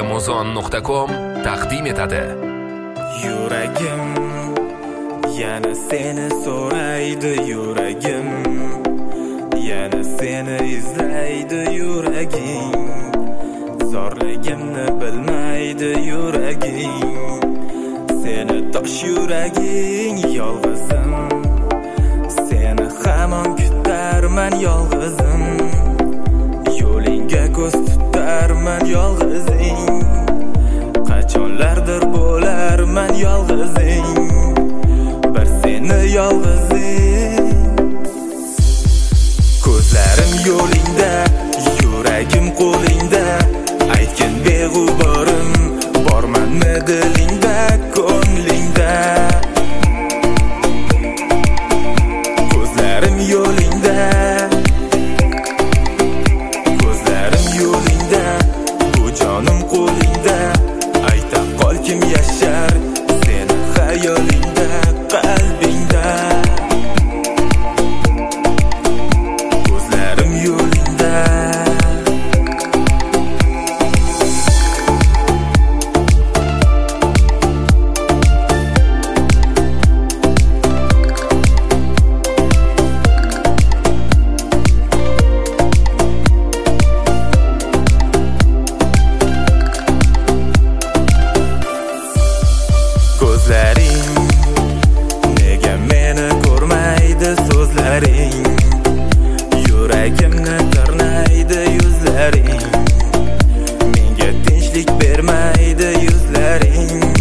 Amazon.com taqdim etadi. Yuragim yana seni so'raydi, yuragim yana seni izlaydi, yuraging zorligimni bilmaydi, yuraging seni tosh yuraging yolg'izim, seni hamon kutarman yolg'izim, yo'lingga ko'z tutarman yolg'izing, qachonlardir bo'larman yolg'izing, bir seni yolg'izing. Ko'zlarim yo'lingda, yuragim qo'lingda, aytgin beg'uborim, bormanmi dilingda, ko'nglingda. Ko'zlarim yo'lingda, ko'zlarim yo'lingda, bu jonim qo'lingda, ayta qol kim yashar seni xayolingda, qalbingda. Ko'zlarim yo'lingda. Ko'zlaring nega meni ko'rmaydi, so'zlaring yuragimni tirnaydi, yuzlaring menga tinchlik bermaydi, yuzlaring